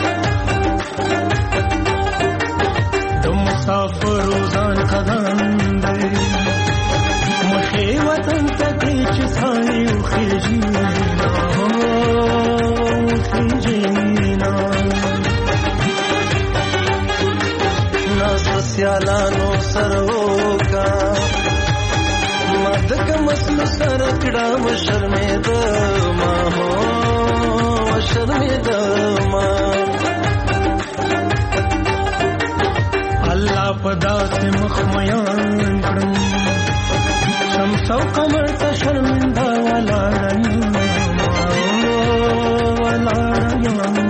د مسافر ځان قدم دې مخې وطن ته چې ځای خېږي نه هو خېږي نه سیالانو سرو کا مدک مسلو سر کڑا و شرمید ما ہو شرمید ما اللہ پدا سے مخمیان کرم شمس و قمر تا شرمندہ والا رنگ والا رنگ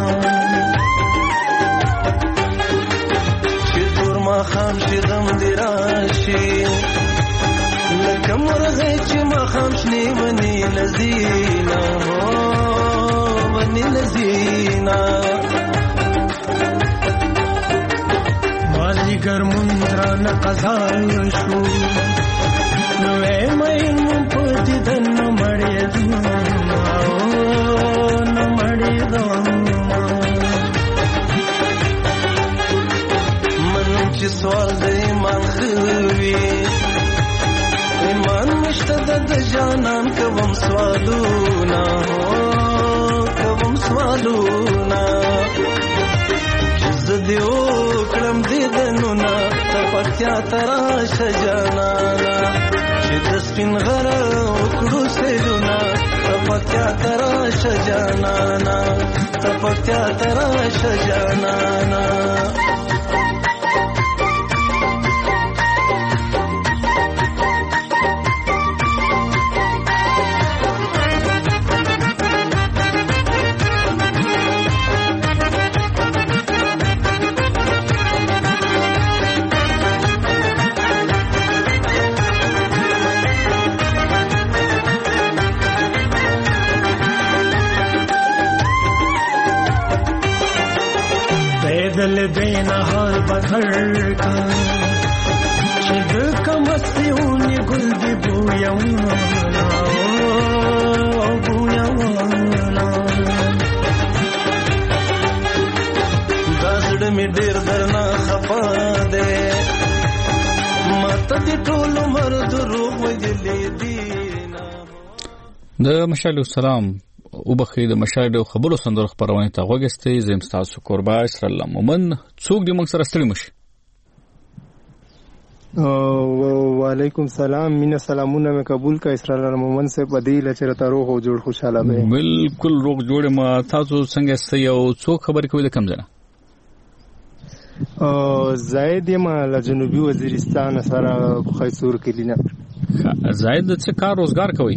خام شي غم دی راشي لکه مرغه چې ما خام شنی ونی لذینا هو ونی لذینا مازی ګرمندرا نه قضا شو نو مې په دې دن مړې نو مړې دو چې سوال د ایمان خوي ایمان مشته د جانان کوم سوالونه کوم سوالونه چې زديو کلم دې دنونه تپتیا ترا شجانانا چې د سپین غر وکړو سيدونه تپتیا ترا شجانانا تپتیا ترا شجانانا دل دوی نهار بخر کا چې د کمستیونی ګل دی بویاونا بویاونا دا زړه می ډیر درنه خفا ده ماته دې ټول عمر دروغ ویلې دي د مشال السلام او بخې د مشال خبرو سندر خبرونه ته وګستې زم تاسو قربا اسر الله مومن څوک دې موږ سره ستړي مشي وعلیکم سلام مینا سلامونه مې قبول کا اسر الله مومن سے بدیل چرته روغ او جوړ خوشاله به بالکل روغ جوړ ما تاسو څنګه سې او څوک خبر کوي د کم ځای زاید ما له جنوبي وزیرستان سره خیسور کلینا زاید څه کار روزګار کوي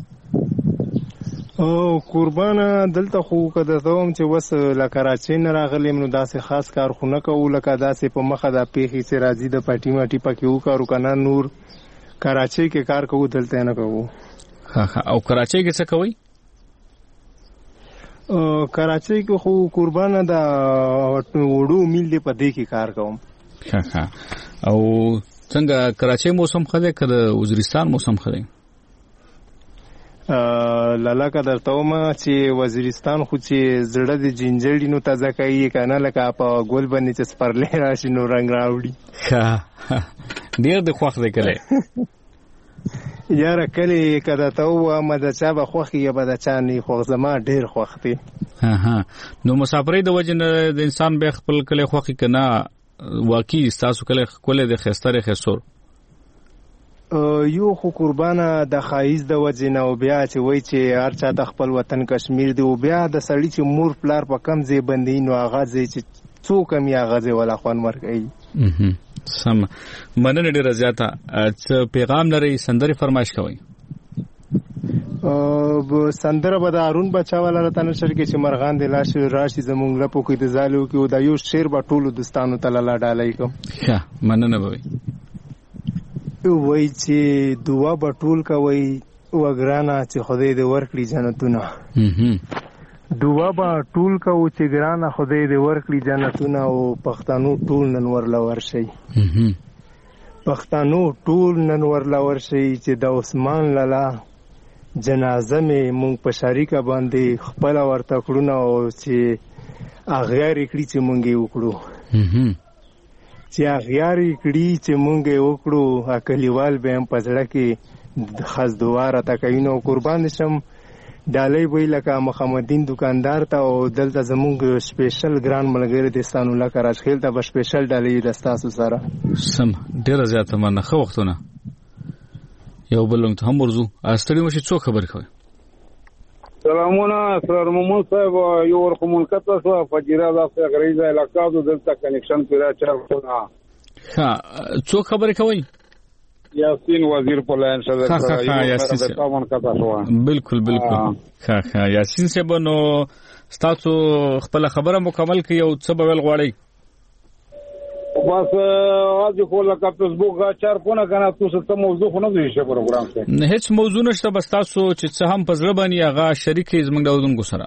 او قربانه دلته خو کده زوم چې وس لا کراچۍ نه راغلم نو داسې خاص کارخونه کوو لکه داسې په مخه د پیخي چې راځي د پټی ماټی پکې وکړو کنه نور کراچۍ کې کار کوو دلته نه کوو ها ها او کراچۍ کې څه کوي کراچۍ کې خو قربانه د وړو میل دی په دې کې کار کوم ها ها او څنګه کراچۍ موسم خده کده وزیرستان موسم خده لالا کا درته ما چې وزیرستان خو چې زړه د جنجړی نو تازه کوي کنه لکه په ګول باندې چې سپرلې راشي نو رنگ راوړي ها ډیر د خوښ دی کله یاره کله کده ته و ما د چا به خوښ یا به د چا نه خوښ زما ډیر خوښ دی ها ها نو مسافرې د وجه نه د انسان به خپل کله خوښ کنه واقعي تاسو کله کله د خستره خسور یو خو قربانه د خایز د وجه نه او بیا چې وای چې هر چا د خپل وطن کشمیر دی او بیا د سړی چې مور پلار په کم ځای باندې نو هغه ځای چې څوک هم یا غزه ولا خوان مرګي سم مننه ډیره زیاته څه پیغام لري سندري فرمایش کوي او سندره به د ارون بچاواله راتنه شر کې چې مرغان د لاش راشي زمونږ لپو کې د زالو کې او د یو شیر به ټولو دوستانو ته لاله ډالای کوم ښه مننه به وای چې دعا به ټول کوي وګرانه چې خدای دې ورکړي جنتونه دعا به ټول کوي چې ګرانه خدای دې ورکړي جنتونه او پښتنو ټول نن ورلا ورشي پښتنو ټول نن ورلا ورشي چې د عثمان لالا جنازه مې مونږ په شریکه باندې خپل ورته کړو او چې اغیار کړی چې مونږ یې وکړو چې اغیار کړی چې مونږ یې وکړو اکلیوال به هم پزړه کې خاص دواره تا کینو قربان شم ډالۍ وی لکه محمدین دکاندار ته او دلته زمونږ سپیشل ګران ملګری د ستانو لکه راځخیل ته به سپیشل ډالۍ د تاسو سره سم ډیر زیاته مننه خو وختونه یو بلنګ ته هم ورزو استړي مشي څو خبر کوي سلامونه اسرار مومن صاحب یو ورکو ملکت تاسو فجیره د غریزه علاقې د دلته کنیکشن پیرا چرونه ها څو خبر کوي یاسین وزیر پلان شذ ها ها یاسین بالکل بالکل ها ها یاسین صاحب نو تاسو خپل خبره مکمل کړئ او څه به ول غواړئ بس आज को लगा फेसबुक का चार फोन کنه تاسو ته موضوع خو نه دی شه پروګرام ته نه هیڅ موضوع نشته بس تاسو چې څه هم پزړه باندې هغه شریکې زمنګ داودونکو سره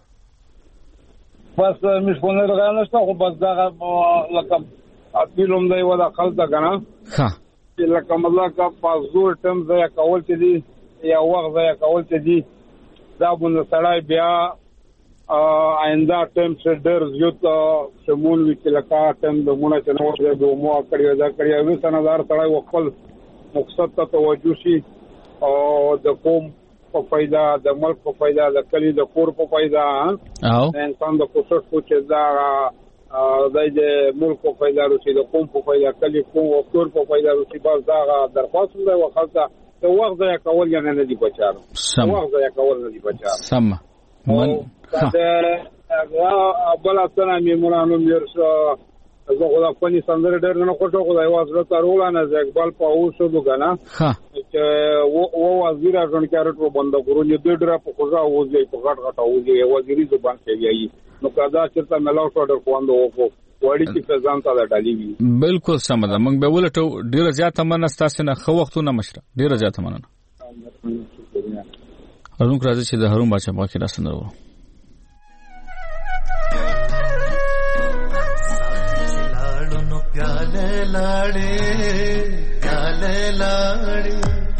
بس مش په نه راغلسته خو بس دا لکه اپیلوم دی ودا خلک کنه ها لکه مطلب کا پاسور ټم ځای کول ته دی یا وخت ځای کول ته دی دا بونه سړی بیا آینده ټیم سیډر یوت شمول وکړه ټیم د مونږ ته نو د مو کړی دا کړی او سندار سړی خپل مقصد ته توجه شي او د قوم په فائدہ د ملک په فائدہ د کلی د کور په فائدہ او انسان د کوشش کوي دا د ملک په فائدہ رسي د قوم په فائدہ کلی قوم او کور په فائدہ رسي بس دا درخواست دی وخته ته وخت ځای کول یا نه دی بچارو وخت ځای کول نه دی بچارو سم من دا بل څنګه میمونانو مرسو زه خو د خپل سندره ډېر نه کوټو خو د یواز له ترول نه ز اقبال په اوسو دغنا چې و او وزیر اعظم کارټو بند کړو نه د ډېر په خوځا وځي په غټ غټ وځي وزیري زبان کې ویایي نو کدا چې ته ملاو ټوډر کوندو وکړو وړي چې ځان ته ډالي وي بالکل سم ده موږ به ولټو ډېر زیاته منستاسه نه خو وختونه مشره ډېر زیاته مننه هرون راځي چې د هرون بچا باکې راستنه लाड़े प्याले लाड़े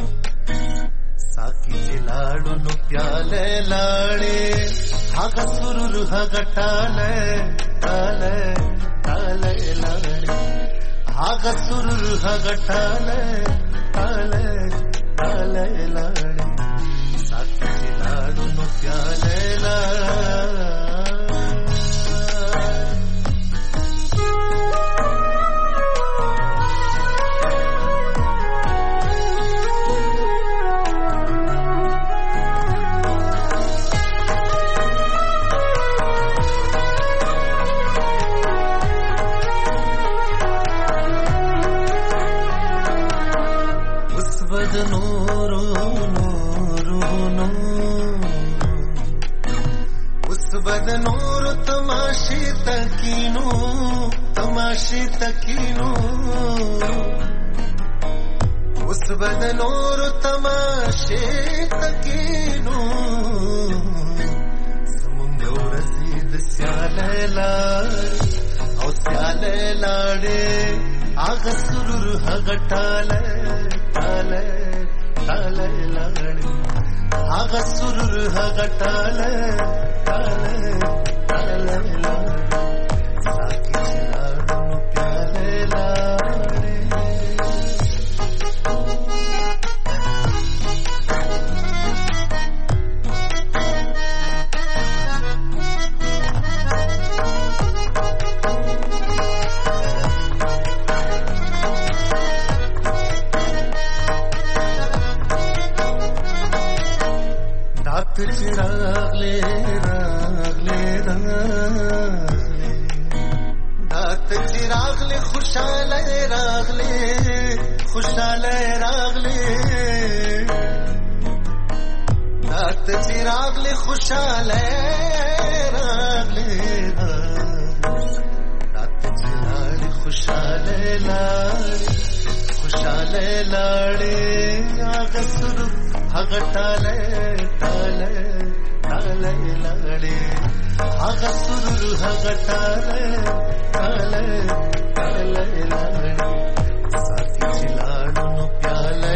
साकी चिलाड़ो नु प्याले लाड़े हाग सुरुरु हाग टाले टाले टाले लाड़े हाग सुरुरु हाग टाले टाले टाले लाड़े साकी चिलाड़ो नु प्याले लाड़े नूर तमाशी तकीनो तमाशी तकीनो उस बद नूर तमाशे तकीनो समुंदो रसीद स्याले लाड़े औ स्याले लाड़े आग सुरुर हगटाले टाले टाले लाड़े आग सुरुर हगटाले टाले टाले साकी चिलाड़ो प्याले लाड़े दात चिराग ले रागले रागले दात चिराग ले खुशाले रागले खुशाले रागले दात चिराग ले खुशाले रागले दात चिराग खुशाले लाड़े खुशाले लाड़े आग सुरु हगटाले टाले टाले लाड़े आग सुरु हगटाले टाले टाले लाड़े साथी चिलाड़ो नु प्याले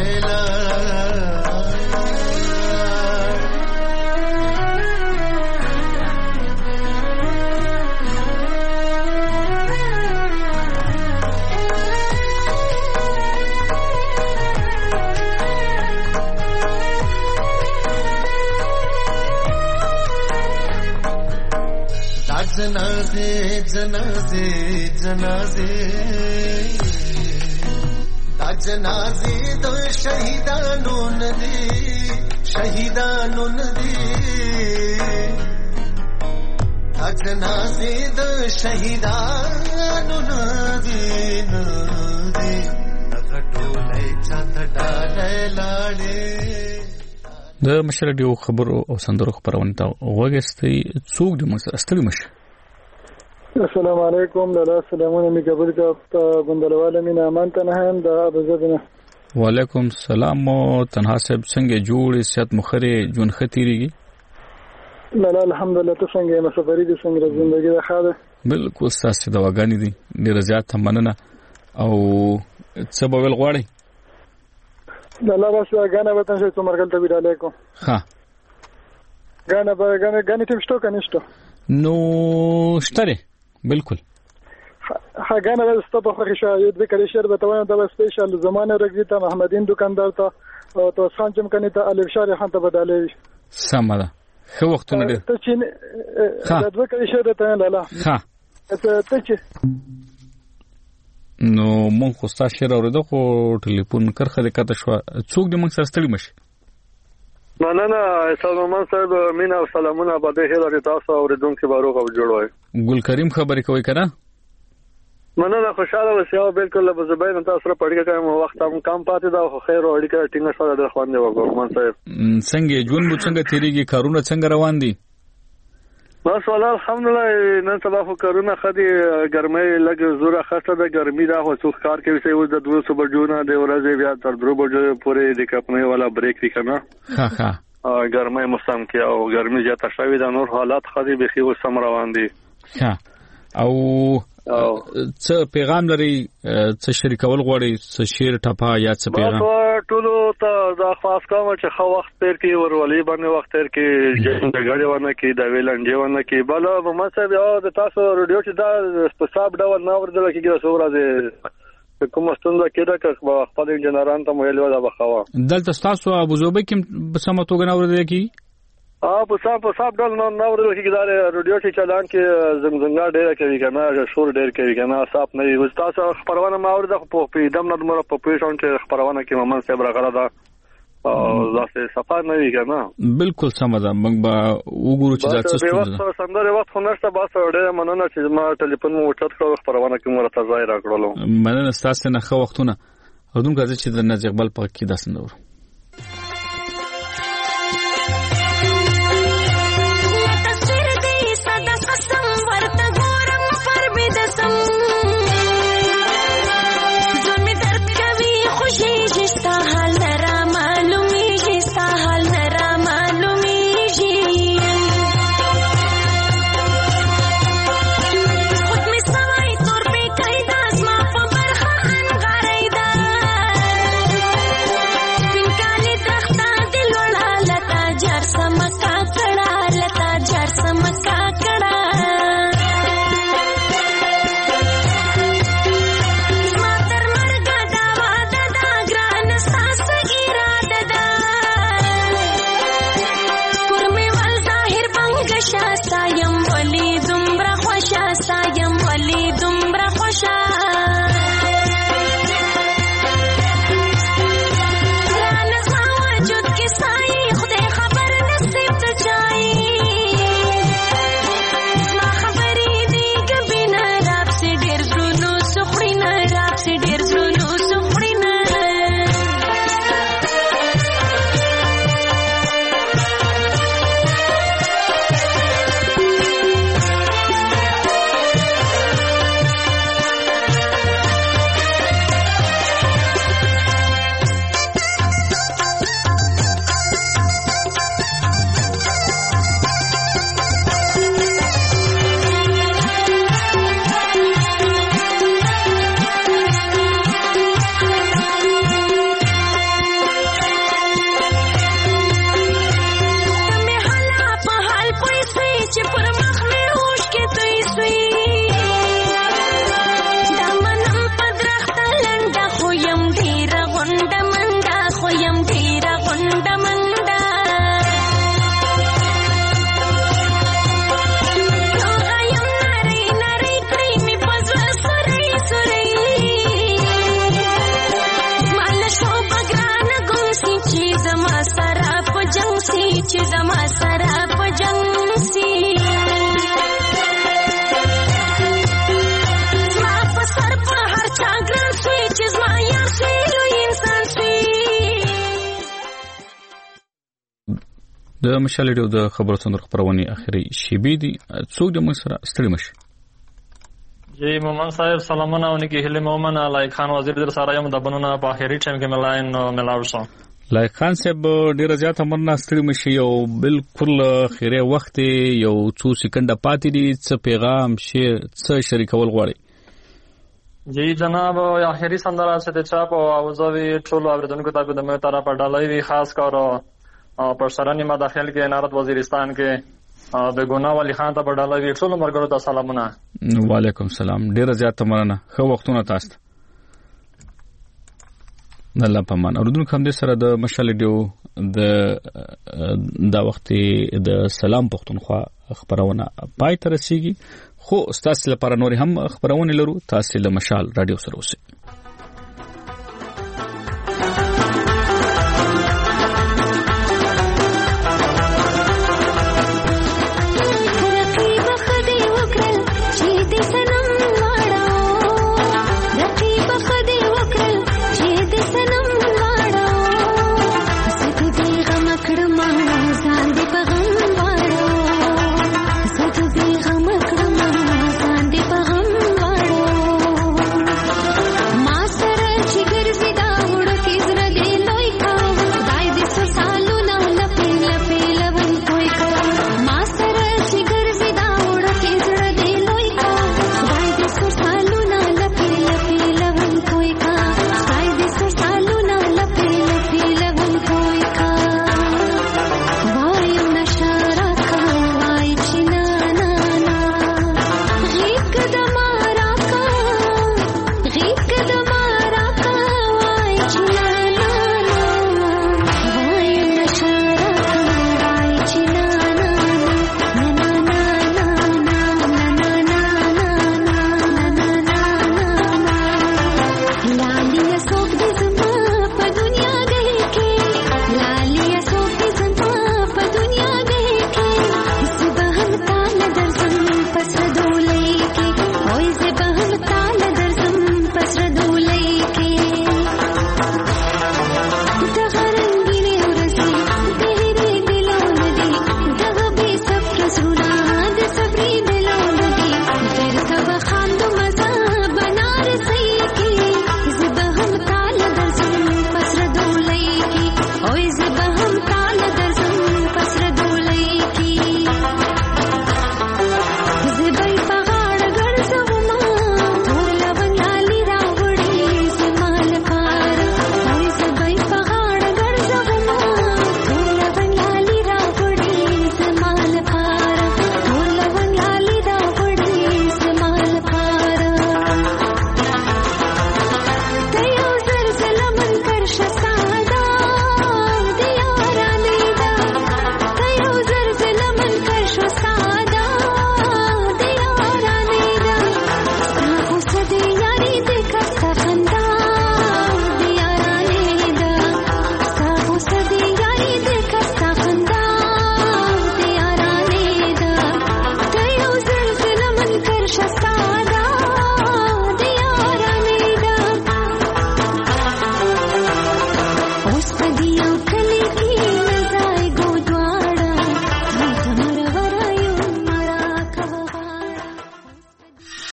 जनाजे जनाजे जनाजे दा जनाजे दो शहीदानो नदी शहीदानो नदी दा जनाजे दो शहीदानो नदी नदी टकटोले चंद डाले लाड़े د مشر ډیو خبرو او سندرو خبرونه ته وګستې څوک د مصر استلی مشه. السلام علیکم لاله سلامونه می قبول کا غندلواله می نامان تنهم د ابوزبنه. وعلیکم السلام تنها صاحب څنګه جوړ صحت مخره جون ختیریږي؟ لاله الحمدلله ته څنګه مسافری دي څنګه ژوندۍ ده خاله؟ بالکل تاسو د واګانی دي ډیر زیات مننه او څه به ول غواړي؟ لاله بس غانا وطن شه تمرګل ته ویډاله کو. ها غانا به غانا غانی تیم شتو کنيشتو. نو شتره بالکل ها غانا به ستو خو ښه یو د کلی شهر به توانه د سپیشل زمانه رګی ته محمدین دکاندار ته او تو خان چم کني ته الف شار خان ته بداله سمه خو وختونه دي ته چې د د کلی شهر ته لاله ها ته چې نو مونږ خو ستاسو شعر اوریدو خو ټلیفون کرخه د کته شو څوک د مونږ سره ستړي مشي. مننه سلمان صاحب مینا او سلامونه په دې هیله تاسو اوریدونکو باروغه جوړوي. ګل کریم خبرې کوي کنه؟ مننه خوشاله اوسئ بالکل به زباین تاسو سره پړګه کوم وخت هم کم پاتې دا خو خیر او اړیکه ټینګه سره د خواندې وګورم صاحب. څنګه جون مو څنګه تیریږي کارونه څنګه روان دي؟ بس والله الحمدلله نن سبا خو کرونا خدي ګرمۍ لګ زوره خاصه ده ګرمي دا خو څوک کار کوي چې اوس د دوه سو بجونه د ورځې بیا تر درو بجو پورې د کپنې والا بریک دی کنه. ها ها ګرمۍ موسم کې او ګرمي زیاته شوې ده نور حالات خدي به خو سم روان دي. ها او څه پیغام لري څه شریکول غواړي څه شعر ټپه یا څه پیغام ټولو ته دا خاص کوم چې خو وخت تیر کې ورولي باندې وخت تیر کې د غړي ونه کې د ویلنډ ونه کې بل محمد صاحب یو د تاسو رادیو چې دا په صاحب ډول نه ورځل کېږي څو ورځې کوم ستونزه کېده چې خپل انجنيران ته ویل ودا بخوا دلته تاسو ابو زوبه کې په سم توګه نه ورځل کېږي اه په صاحب په صاحب ډول نو نو ورته کې دا رادیو چې چلان کې زمزمګا ډېر کوي کنه شور ډېر کوي کنه صاحب نه وي تاسو خبرونه ما ورته په پیدم نه مر په پېښون چې خبرونه کې محمد صاحب راغله دا او ځکه سفر نه وی کنه بالکل سم ده موږ به وګورو چې دا څه ستونزه ده سندره وخت خو نشته بس ډېر مننه چې ما ټلیفون مو چت کړو خبرونه کې مرته ځای راکړلو مننه تاسو نه خو وختونه ودون غزه چې د نجقبل په کې داس نور د مشال ډیو د خبرو څنګه خبرونه اخري شیبي دي څوک د مصر ستړي مش جی مومن صاحب سلامونه ونکي هله مومن لایق خان وزیر در سره یم د بنونه په اخري ټیم کې ملاین ملاو شو لایق خان صاحب ډیر زیات امرنا ستړي مش یو بالکل خیره وخت یو څو سکند پاتې دي څه پیغام شي څه شریکول غواړي جی جناب اخري سندره څه د چاپ او اوزوي ټول اوریدونکو ته د مې طرفه ډالۍ وی خاص کارو پر سرانی مداخل کې امارت وزیرستان کې د ګنا ولی خان ته بداله وی ټول مرګرو ته سلامونه وعلیکم سلام ډیر زیات مننه خو وختونه تاسو الله پمان اردن کوم د سره د مشال ډیو د دا وخت د سلام پښتونخوا خبرونه پای تر رسیږي خو تاسو لپاره نور هم خبرونه لرو تاسو له مشال رادیو سره اوسئ सारा